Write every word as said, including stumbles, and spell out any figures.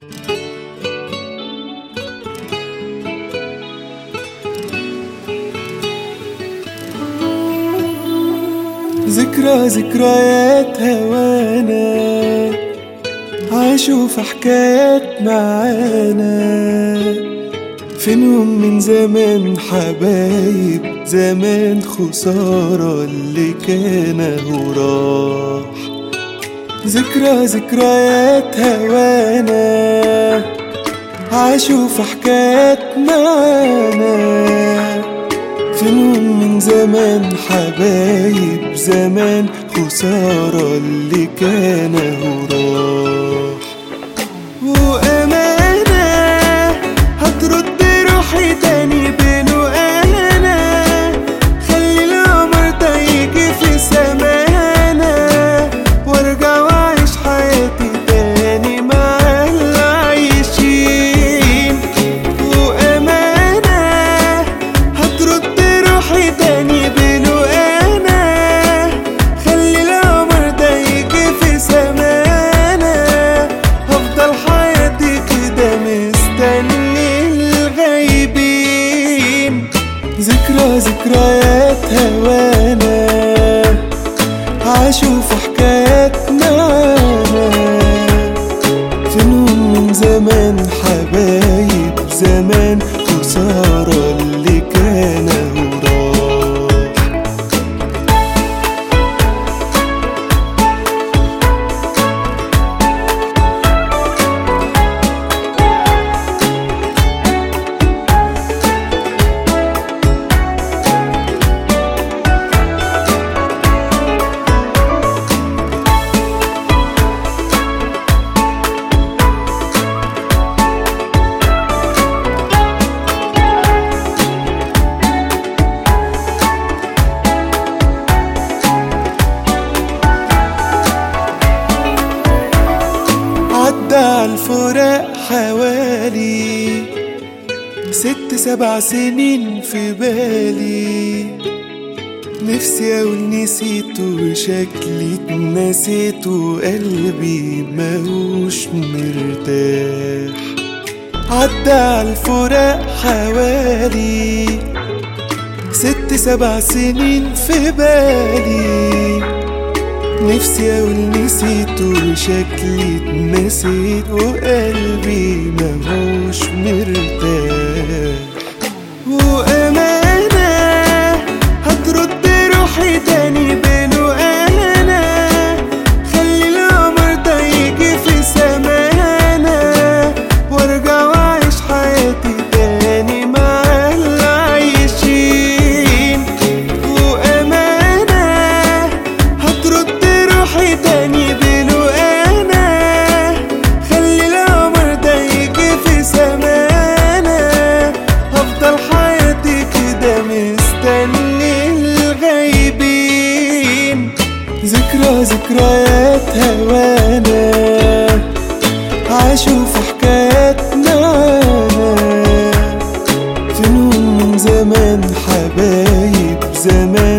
ذكرى ذكريات هوانا عاشوا في حكايات معانا، فينهم من زمان حبايب زمان خسارة اللي كان هو راح. ذكرى ذكريات هوانا عاشوا في حكايات معانا، فينهم من زمان حبايب زمان خسارة اللي كان هو راح. وأمانة هترد روحي تاني بينه أنا، خلي العمر ده يجي في سمانا، وارجع واعيش حياتي تاني مع اللي عايشين. وأمانة هترد روحي تاني بينه أنا، خلي العمر ده يجي في سمانا، هفضل حياتي كده مستني الغايبين. ذكرى ذكريات هوانا عاشوا في حكايات معانا، فينهم من زمان حبايب زمان خسارة اللي كان هو راح. عدى عالفراق حوالي ست سبع سنين في بالي، نفسي اقول نسيته وشكلي اتنسيت وقلبي ماهوش مرتاح. عدى عالفراق حوالي ست سبع سنين في بالي، نفسي اقول نسيته وشكلي اتنسيت وقلبي ماهوش مرتاح. وأمانة هترد روحي تاني بينه أنا، خلي العمر ده يجي في سمانا، وارجع واعيش حياتي تاني مع اللي عايشين. وأمانة هترد روحي تاني بينه أنا، خلي العمر ده يجي في سمانا، هفضل حياتي كده مستني الغايبين. ذكرى ذكريات هوانا عاشوا في حكايات معانا، فينهم من زمان حبايب زمان